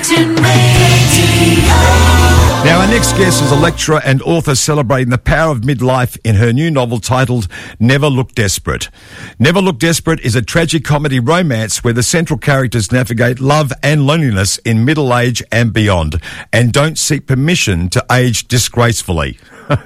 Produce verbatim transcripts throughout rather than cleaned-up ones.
Virgin Radio. Now, our next guest is a lecturer and author celebrating the power of midlife in her new novel titled Never Look Desperate. Never Look Desperate is a tragic comedy romance where the central characters navigate love and loneliness in middle age and beyond, and don't seek permission to age disgracefully.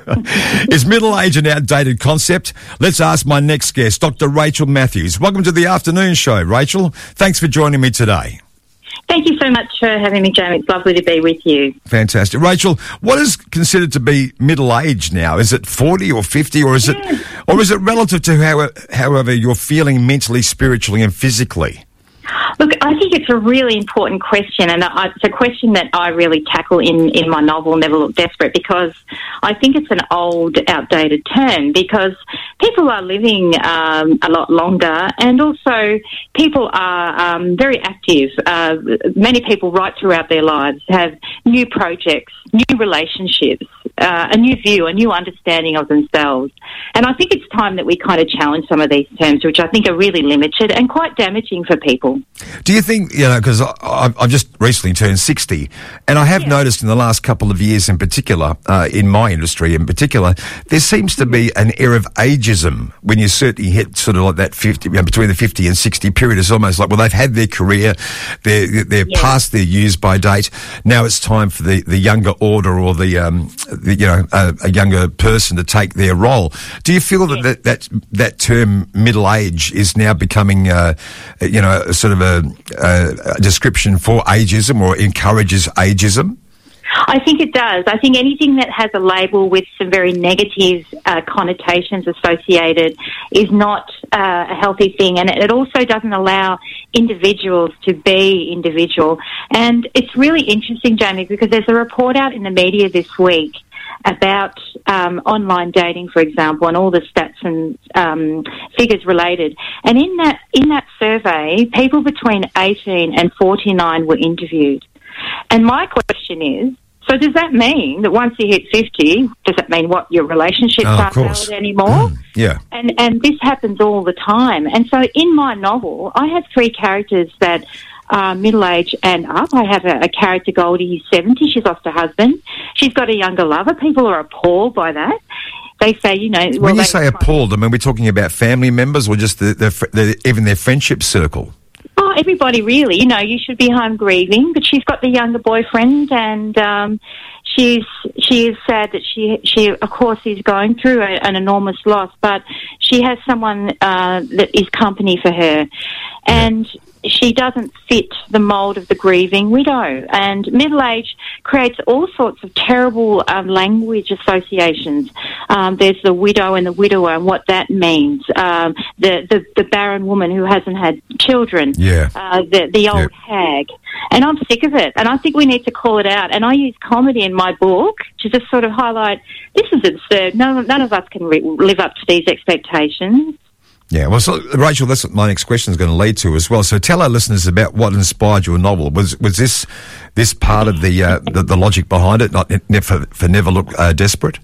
Is middle age an outdated concept? Let's ask my next guest, Doctor Rachel Matthews. Welcome to the afternoon show, Rachel. Thanks for joining me today. Thank you so much for having me, Jamie. It's lovely to be with you. Fantastic. Rachel, what is considered to be middle age now? Is it forty or fifty, or is Yeah. it or is it relative to how, however you're feeling mentally, spiritually and physically? Look, I think it's a really important question, and I, it's a question that I really tackle in, in my novel, Never Look Desperate, because I think it's an old, outdated term, because people are living um, a lot longer, and also people are um, very active. Uh, many people right throughout their lives have new projects, new relationships, uh, a new view, a new understanding of themselves. And I think it's time that we kind of challenge some of these terms, which I think are really limited and quite damaging for people. Do you think, you know, because I've just recently turned sixty, and I have Yeah. noticed in the last couple of years in particular, uh, in my industry in particular, there seems to be an air of ageism when you certainly hit sort of like that fifty, you know, between the fifty and sixty period. It's almost like, well, they've had their career, they're, they're Yeah. past their use by date. Now it's time for the, the younger order or the, um, the you know, a, a younger person to take their role. Do you feel that Yeah. that, that, that term middle age is now becoming, uh, you know, sort of a, a, a description for ageism or encourages ageism? I think it does. I think anything that has a label with some very negative uh, connotations associated is not uh, a healthy thing, and it also doesn't allow individuals to be individual. And it's really interesting, Jamie, because there's a report out in the media this week about um, online dating, for example, and all the stats and um, figures related. And in that in that survey, people between eighteen and forty-nine were interviewed. And my question is, so does that mean that once you hit fifty, does that mean what, your relationships Oh, of aren't course. valid anymore? Mm, yeah. And and this happens all the time. And so in my novel, I have three characters that are middle age and up. I have a, a character, Goldie, who's seventy. She's lost her husband. She's got a younger lover. People are appalled by that. They say, you know... well, When you they- say appalled, I mean, we're talking about family members or just the, the, the even their friendship circle? Oh, everybody really. You know, you should be home grieving, but she's got the younger boyfriend, and um, she's she is sad that she she of course is going through a, an enormous loss, but she has someone uh, that is company for her, and she doesn't fit the mould of the grieving widow. And middle age creates all sorts of terrible um, language associations. Um, there's the widow and the widower and what that means. Um, the, the, the barren woman who hasn't had children. Yeah. Uh, the, the old Yep. hag. And I'm sick of it. And I think we need to call it out. And I use comedy in my book to just sort of highlight, this is absurd. None, none of us can re- live up to these expectations. Yeah, well, so, Rachel, that's what my next question is going to lead to as well. So tell our listeners about what inspired your novel. Was was this this part of the uh, the, the logic behind it, not for, for Never Look uh, Desperate?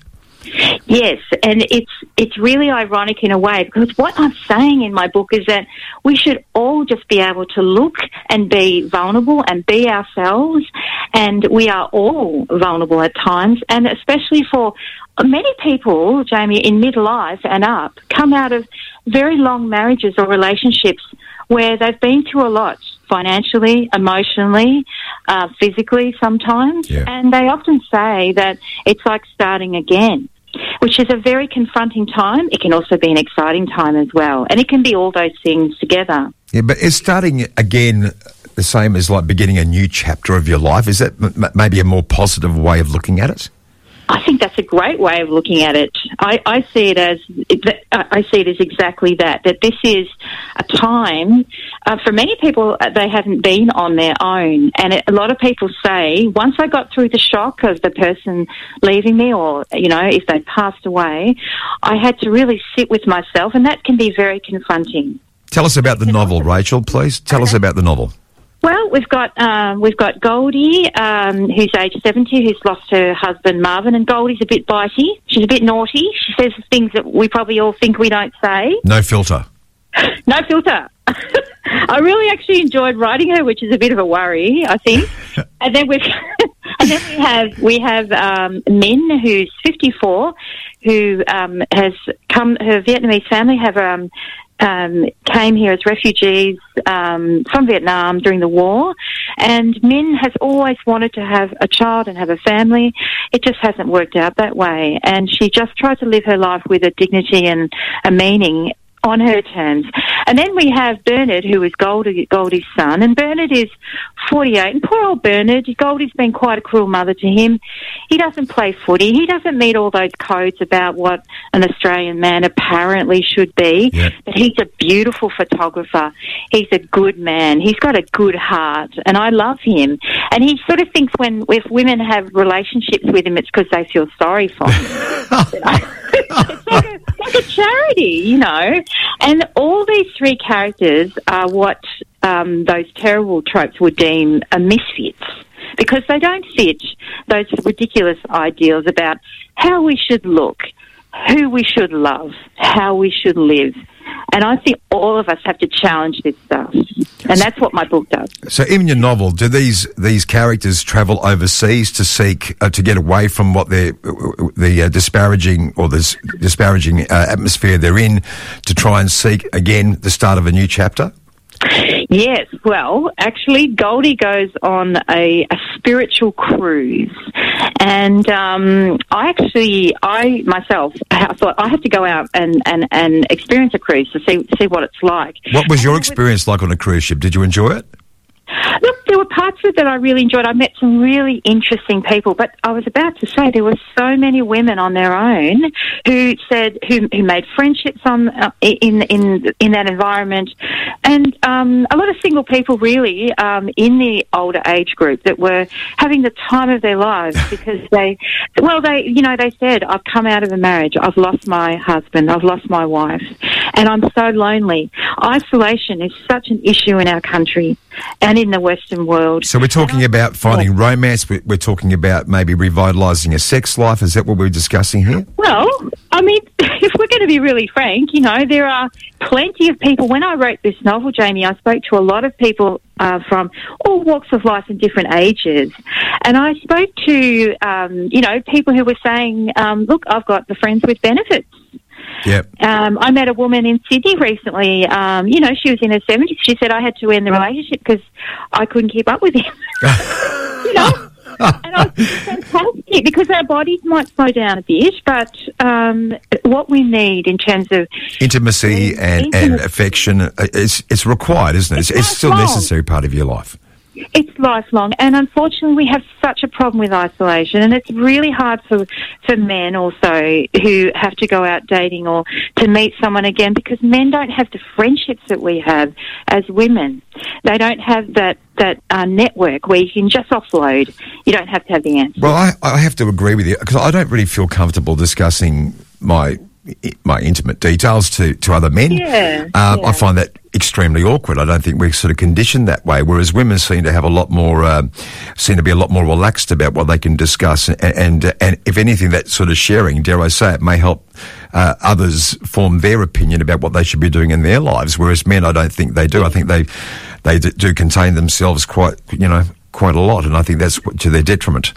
Yes, and it's it's really ironic in a way, because what I'm saying in my book is that we should all just be able to look and be vulnerable and be ourselves, and we are all vulnerable at times, and especially for many people, Jamie, in midlife and up, come out of very long marriages or relationships where they've been through a lot, financially, emotionally, uh, physically sometimes, Yeah. and they often say that it's like starting again, which is a very confronting time. It can also be an exciting time as well, and it can be all those things together. Yeah, but is starting again the same as like beginning a new chapter of your life? Is that m- maybe a more positive way of looking at it? I think that's a great way of looking at it. I, I see it as I see it as exactly that. That this is a time uh, for many people. uh, They haven't been on their own, and it, a lot of people say once I got through the shock of the person leaving me, or you know, if they passed away, I had to really sit with myself, and that can be very confronting. Tell us about the novel, Rachel, please. Tell us about the novel. Well, we've got um, we've got Goldie, um, who's age seventy, who's lost her husband Marvin, and Goldie's a bit bitey. She's a bit naughty. She says things that we probably all think we don't say. No filter. No filter. I really actually enjoyed writing her, which is a bit of a worry, I think. and then we've and then we have we have um, Min, who's fifty-four, who um, has come. Her Vietnamese family have um, um, came here as refugees um, from Vietnam during the war, and Min has always wanted to have a child and have a family. It just hasn't worked out that way, and she just tries to live her life with a dignity and a meaning on her terms. And then we have Bernard, who is Goldie, Goldie's son, and Bernard is forty-eight, and poor old Bernard, Goldie's been quite a cruel mother to him. He doesn't play footy. He doesn't meet all those codes about what an Australian man apparently should be, yep. but he's a beautiful photographer. He's a good man. He's got a good heart, and I love him. And he sort of thinks when if women have relationships with him, it's because they feel sorry for him. It's like a, like a charity, you know. And all these three characters are what um, those terrible tropes would deem a misfits, because they don't fit those ridiculous ideals about how we should look, who we should love, how we should live. And I think all of us have to challenge this stuff. And that's what my book does. So in your novel, do these these characters travel overseas to seek, uh, to get away from what they're, the uh, disparaging or this disparaging uh, atmosphere they're in, to try and seek, again, the start of a new chapter? Yes, well, actually, Goldie goes on a, a spiritual cruise, and um, I actually, I myself, I thought I have to go out and, and, and experience a cruise to see see what it's like. What was your experience like on a cruise ship? Did you enjoy it? Look, there were parts of it that I really enjoyed. I met some really interesting people, but I was about to say there were so many women on their own who said who, who made friendships on uh, in in in that environment, and um, a lot of single people really um, in the older age group that were having the time of their lives because they, well, they you know they said, I've come out of a marriage, I've lost my husband, I've lost my wife, and I'm so lonely. Isolation is such an issue in our country and in the Western world. So we're talking about finding romance, we're talking about maybe revitalising a sex life. Is that what we're discussing here? Well, I mean, if we're going to be really frank, you know, there are plenty of people. When I wrote this novel, Jamie, I spoke to a lot of people uh, from all walks of life and different ages. And I spoke to, um, you know, people who were saying, um, look, I've got the friends with benefits. Yep. Um, I met a woman in Sydney recently. Um, you know, she was in her seventies. She said, I had to end the relationship because I couldn't keep up with him. You know? And I was fantastic, because our bodies might slow down a bit, but um, what we need in terms of intimacy and, intimacy. and affection, it's, it's required, isn't it? It's, it's, it's still a necessary part of your life. It's lifelong, and unfortunately we have such a problem with isolation, and it's really hard for, for men also who have to go out dating or to meet someone again, because men don't have the friendships that we have as women. They don't have that, that uh, network where you can just offload. You don't have to have the answer. Well, I, I have to agree with you, because I don't really feel comfortable discussing my my intimate details to, to other men. Yeah, um, yeah. I find that extremely awkward. I don't think we're sort of conditioned that way, whereas women seem to have a lot more, uh, seem to be a lot more relaxed about what they can discuss. And, and, and if anything, that sort of sharing, dare I say it, may help uh, others form their opinion about what they should be doing in their lives, whereas men, I don't think they do. I think they, they do contain themselves quite, you know, quite a lot, and I think that's to their detriment.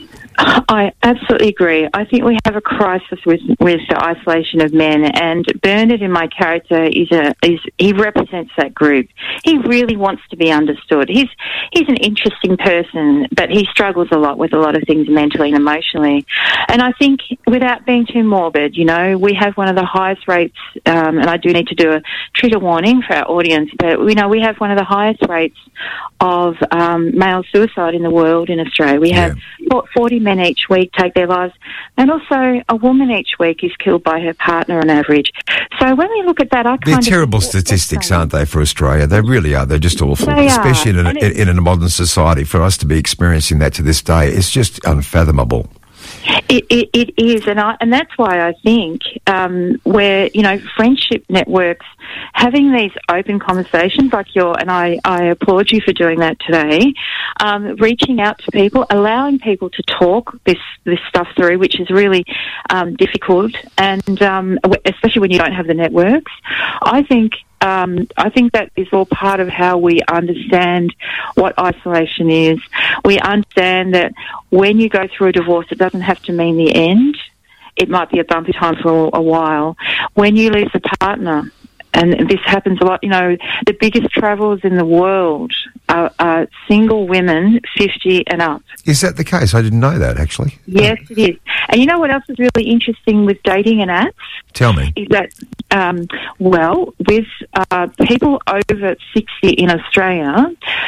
I absolutely agree. I think we have a crisis with with the isolation of men, and Bernard, in my character, is a is he represents that group. He really wants to be understood. He's he's an interesting person, but he struggles a lot with a lot of things mentally and emotionally. And I think, without being too morbid, you know, we have one of the highest rates, um, and I do need to do a trigger warning for our audience, but you know, we have one of the highest rates of um, male suicide in the world in Australia. We have yeah. forty men each week take their lives, and also a woman each week is killed by her partner on average. So when we look at that, I They're kind terrible of... statistics, aren't they, for Australia? They really are. They're just awful, they especially are. in, a, in, in a modern society. For us to be experiencing that to this day, it's just unfathomable. It, it, it is, and I, and that's why I think um, where, you know, friendship networks, having these open conversations like your, and I, I applaud you for doing that today, um, reaching out to people, allowing people to talk this, this stuff through, which is really um, difficult, and um, especially when you don't have the networks. I think Um, I think that is all part of how we understand what isolation is. We understand that when you go through a divorce, it doesn't have to mean the end. It might be a bumpy time for a while. When you lose a partner, and this happens a lot, you know, the biggest travellers in the world are, are single women fifty and up. Is that the case? I didn't know that, actually. Yes, it is. And you know what else is really interesting with dating and apps? Tell me. Is that, um, well, with uh, people over sixty in Australia,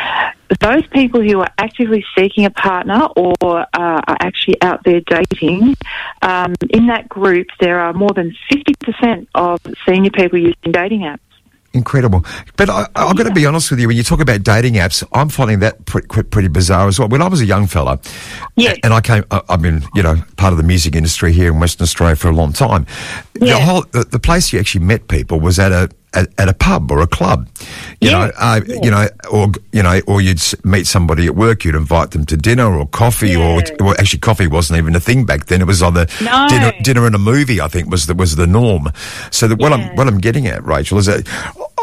those people who are actively seeking a partner or uh, are actually out there dating, um, in that group there are more than fifty percent of senior people using dating apps. Incredible. But I, I've got to be honest with you, when you talk about dating apps, I'm finding that pretty, pretty bizarre as well. When I was a young fella, yes. and I came, I, I've been, you know, part of the music industry here in Western Australia for a long time. Yeah. The whole, the, the place you actually met people was at a, At, at a pub or a club, you Yeah, know, uh, yeah. you know, or you know, or you'd s- meet somebody at work, you'd invite them to dinner or coffee, Yeah. or well, actually, coffee wasn't even a thing back then. It was either No. dinner, dinner and a movie. I think was the was the norm. So that what Yeah. I'm what I'm getting at, Rachel, is that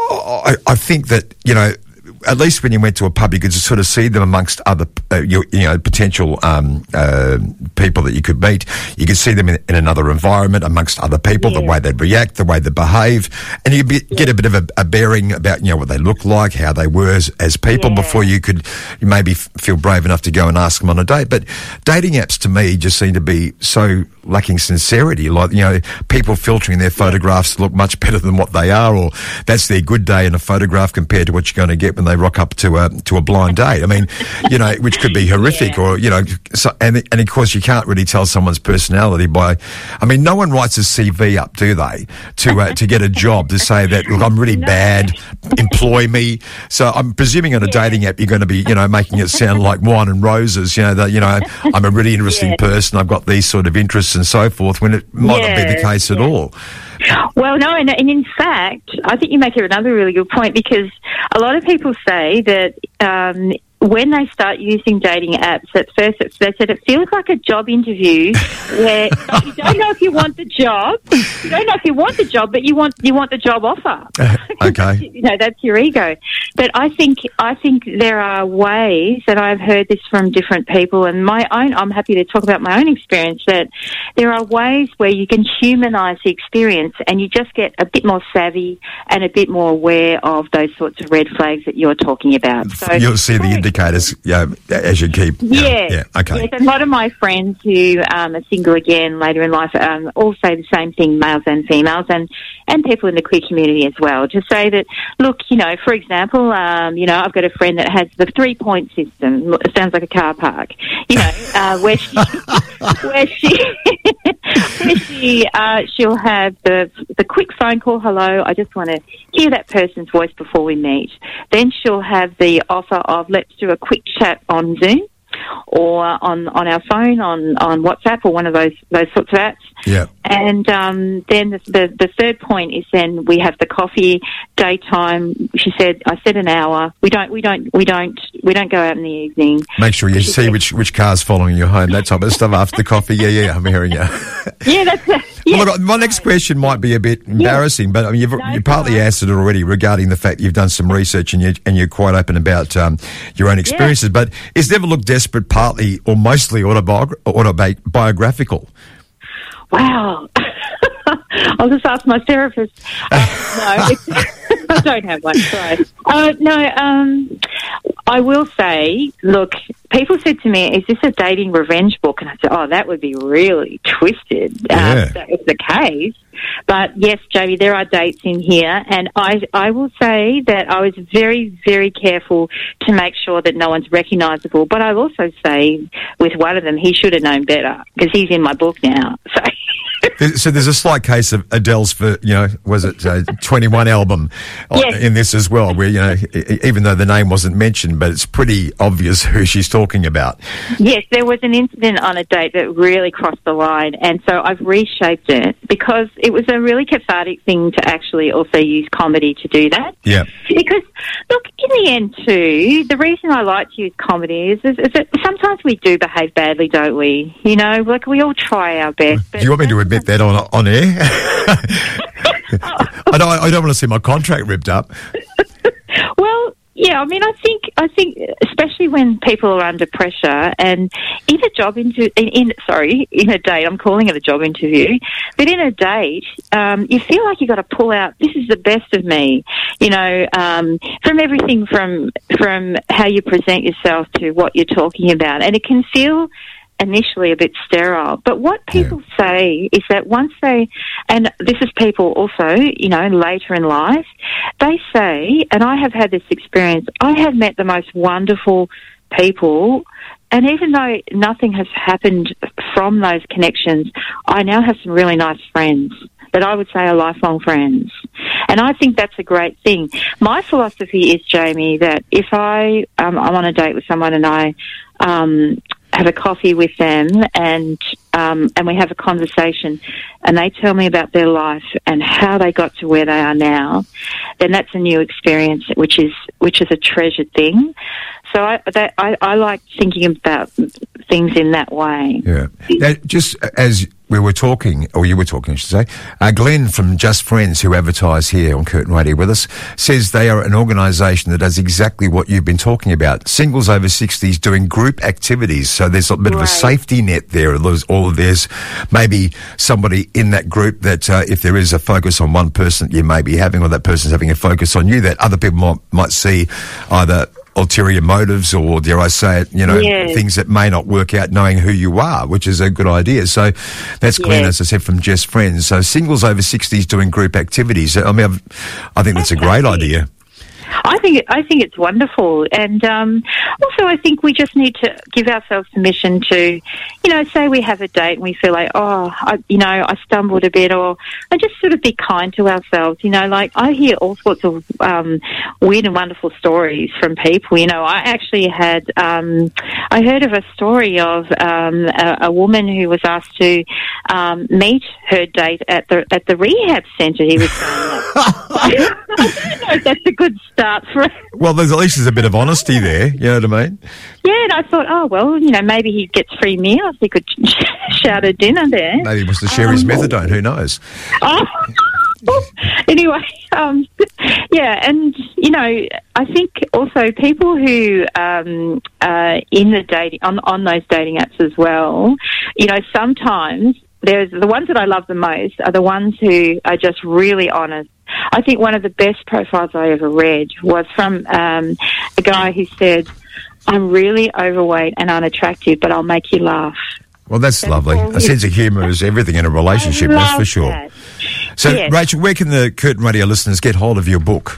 I, I think that you know. At least when you went to a pub, you could sort of see them amongst other, uh, you, you know, potential um, uh, people that you could meet. You could see them in, in another environment amongst other people, the Yeah. way they'd react, the way they behave, and you be, get a bit of a, a bearing about, you know, what they look like, how they were as, as people Yeah. before you could maybe f- feel brave enough to go and ask them on a date. But dating apps to me just seem to be so lacking sincerity. Like, you know, people filtering their photographs to look much better than what they are, or that's their good day in a photograph compared to what you're going to get when they rock up to a to a blind date. I mean, you know, which could be horrific, Yeah. or you know, so, and and of course you can't really tell someone's personality by. I mean, no one writes a C V up, do they, to uh, to get a job to say that look, I'm really No. bad, employ me. So I'm presuming on a dating app you're going to be, you know, making it sound like wine and roses. You know, that you know, I'm a really interesting Yeah. person. I've got these sort of interests and so forth. When it might not be the Yeah, case at yeah. all. Well, no, and, and in fact, I think you make another really good point, because a lot of people say that um, when they start using dating apps, at first it's, they said it feels like a job interview where you don't know if you want the job, you don't know if you want the job, but you want you want the job offer. Okay. You know, that's your ego. But I think I think there are ways, and I've heard this from different people, and my own, I'm happy to talk about my own experience, that there are ways where you can humanise the experience and you just get a bit more savvy and a bit more aware of those sorts of red flags that you're talking about. So You'll see the indicators, yeah, as you keep. yeah, Yeah. Okay. Yes, and a lot of my friends who um, are single again later in life um, all say the same thing, males and females, and, and people in the queer community as well, to say that, look, you know, for example, um, you know, I've got a friend that has the three-point system. It sounds like a car park, you know, uh, where she, where she, where she, uh, she'll have the the quick phone call. Hello, I just want to hear that person's voice before we meet. Then she'll have the offer of let's do a quick chat on Zoom or on, on our phone, on, on WhatsApp or one of those those sorts of apps. Yeah. And um, then the, the the third point is then we have the coffee daytime. She said, I said an hour. We don't we don't we don't we don't go out in the evening. Make sure you see which, which car's following you home, that type of stuff after the coffee. Yeah, yeah, I'm hearing you. Yeah, that's yeah. Well, look, my next question might be a bit embarrassing, but I mean, you've, No, you partly it's all right. answered it already regarding the fact you've done some research and, you, and you're quite open about um, your own experiences. But is Never Look Desperate partly or mostly autobiog- autobiographical? Wow. I'll just ask my therapist. Uh, no, it's, I don't have one. Sorry. Uh, no, um, I will say, look, people said to me, is this a dating revenge book? And I said, oh, that would be really twisted Yeah. um, if that was the case. But yes, Jamie, there are dates in here, and I I will say that I was very, very careful to make sure that no one's recognisable. But I'll also say with one of them, he should have known better because he's in my book now. So. So there's a slight case of Adele's, for you know, was it uh, twenty-one album Yes. in this as well, where, you know, e- even though the name wasn't mentioned, but it's pretty obvious who she's talking about. Yes, there was an incident on a date that really crossed the line, and so I've reshaped it because it was a really cathartic thing to actually also use comedy to do that. Yeah. Because, look, in the end, too, the reason I like to use comedy is, is, is that sometimes we do behave badly, don't we? You know, like we all try our best. Do you want me to admit that on on air? I don't. I don't want to see my contract ripped up. Well, yeah, I mean, I think, I think, especially when people are under pressure, and in a job interview, in, in sorry, in a date, I'm calling it a job interview, but in a date, um, you feel like you've got to pull out, this is the best of me, you know, um, from everything from, from how you present yourself to what you're talking about. And it can feel initially a bit sterile. But what people yeah. say is that once they, and this is people also, you know, later in life, they say, and I have had this experience, I have met the most wonderful people, and even though nothing has happened from those connections, I now have some really nice friends that I would say are lifelong friends. And I think that's a great thing. My philosophy is, Jamie, that if I, um, I'm on a date with someone and I, um, have a coffee with them and um, and we have a conversation and they tell me about their life and how they got to where they are now, then that's a new experience, which is which is a treasured thing. So I, that, I, I like thinking about things in that way. Yeah. Now, just as we were talking, or you were talking, I should say, uh, Glenn from Just Friends, who advertise here on Curtin Radio with us, says they are an organisation that does exactly what you've been talking about. Singles over sixties doing group activities. So there's a bit right. of a safety net there. There's, or there's maybe somebody in that group that uh, if there is a focus on one person that you may be having, or that person's having a focus on you, that other people might, might see either ulterior motives or, dare I say it, you know, yes. things that may not work out knowing who you are, which is a good idea. So that's Glenn, yes. as I said, from Just Friends. So singles over sixties doing group activities. I mean, I've, I think that's a great idea. I think it, I think it's wonderful, and um, also I think we just need to give ourselves permission to, you know, say we have a date and we feel like, oh, I, you know, I stumbled a bit, or I just sort of be kind to ourselves. You know, like I hear all sorts of um, weird and wonderful stories from people. You know, I actually had, um, I heard of a story of um, a, a woman who was asked to um, meet her date at the at the rehab centre. He was saying, I don't know if that's a good start for it. Well, there's at least there's a bit of honesty there, you know what I mean? Yeah, and I thought, oh, well, you know, maybe he gets free meals. He could shout a dinner there. Maybe he wants to share um, his methadone, who knows? Oh, anyway, um, yeah, and, you know, I think also people who um, uh, in the dating, on, on those dating apps as well, you know, sometimes there's the ones that I love the most are the ones who are just really honest. I think one of the best profiles I ever read was from um, a guy who said, I'm really overweight and unattractive, but I'll make you laugh. Well, that's, that's lovely. A sense of humour is everything in a relationship, that's for sure. That. So, yes. Rachel, where can the Curtin Radio listeners get hold of your book?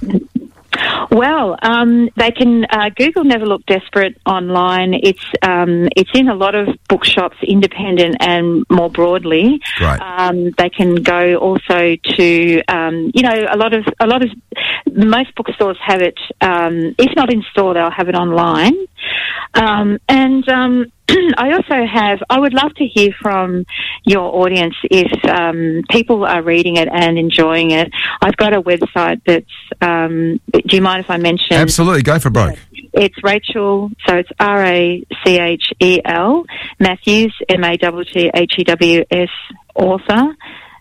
Well, um, they can uh, Google Never Look Desperate online. It's um, it's in a lot of bookshops, independent and more broadly. Right. Um, they can go also to um, you know a lot of a lot of most bookstores have it. Um, if not in store, they'll have it online. Um, and um, I also have, I would love to hear from your audience if um, people are reading it and enjoying it. I've got a website that's, um, do you mind if I mention? Absolutely, go for broke. It's Rachel, so it's R A C H E L, Matthews, M A T T H E W S, author,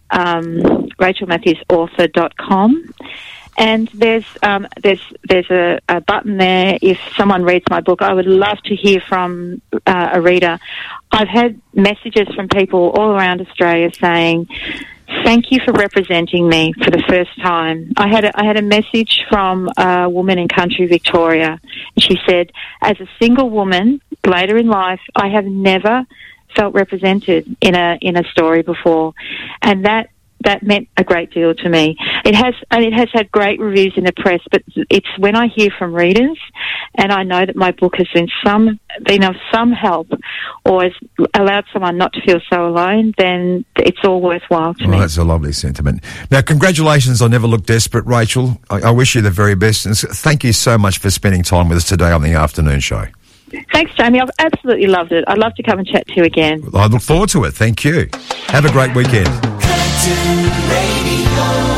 um, rachel matthews author dot com. And there's um, there's there's a, a button there. If someone reads my book, I would love to hear from uh, a reader. I've had messages from people all around Australia saying, "Thank you for representing me for the first time." I had a, I had a message from a woman in country Victoria. She said, "As a single woman later in life, I have never felt represented in a in a story before," and that. That meant a great deal to me. It has, and it has had great reviews in the press, but it's when I hear from readers and I know that my book has been some, been of some help or has allowed someone not to feel so alone, then it's all worthwhile to well, me. That's a lovely sentiment. Now, congratulations on Never Look Desperate, Rachel. I, I wish you the very best, and thank you so much for spending time with us today on the afternoon show. Thanks, Jamie. I've absolutely loved it. I'd love to come and chat to you again. I look forward to it. Thank you. Have a great weekend. Curtin Radio.